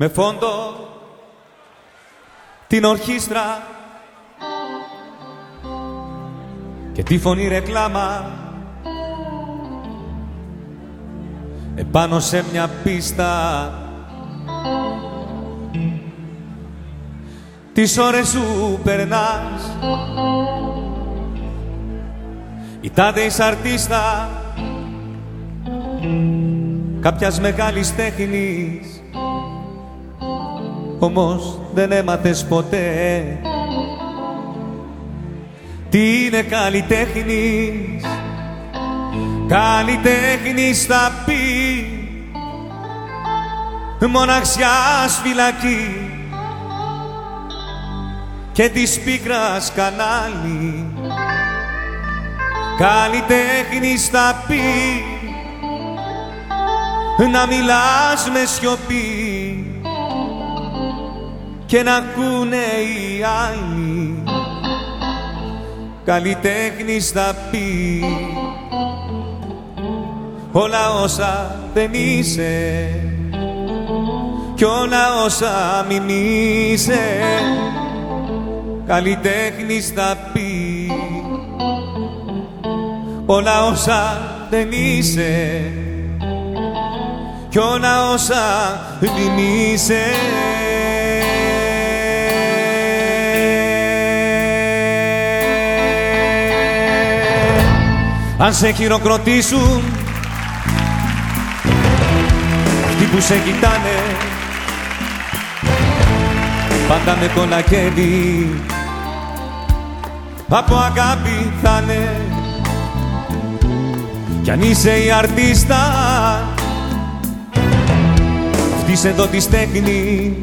με φόντο την ορχήστρα και τη φωνή ρεκλάμα επάνω σε μια πίστα. Τις ώρες σου περνάς η τάδε εις αρτίστα κάποιας μεγάλης τέχνης, όμως δεν έμαθες ποτέ τι είναι καλλιτέχνης. Καλλιτέχνης θα πει μοναξιάς φυλακή και της πίκρας κανάλι. Καλλιτέχνης θα πει να μιλάς με σιωπή και να ακούνε οι άλλοι. Καλλιτέχνης θα πει όλα όσα δεν είσαι κι όλα όσα μην είσαι. Καλλιτέχνης θα πει όλα όσα δεν είσαι κι όλα όσα μην είσαι. Αν σε χειροκροτήσουν αυτοί που σε κοιτάνε, πάντα με κολακεύει, από αγάπη θα'ναι. Κι αν είσαι η αρτίστα αυτής εδώ της τέχνης,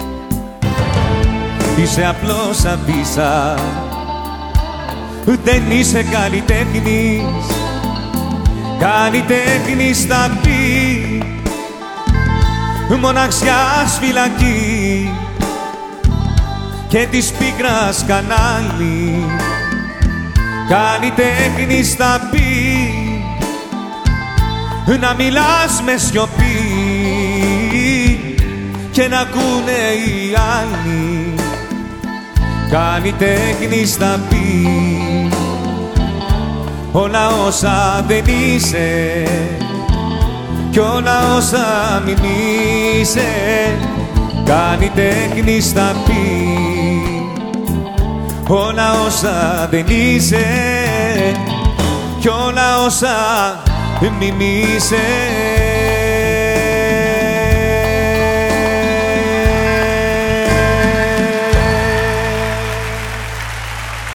είσαι απλώς αφίσα, δεν είσαι καλλιτέχνης. Καλλιτέχνης θα πει μοναξιάς φυλακή και της πίκρας κανάλι. Καλλιτέχνης θα πει να μιλάς με σιωπή και να ακούνε οι άλλοι. Καλλιτέχνης θα πει όλα όσα δεν είσαι κι όλα όσα μην είσαι. Καλλιτέχνης θα πει όλα όσα δεν είσαι κι όλα όσα μην είσαι.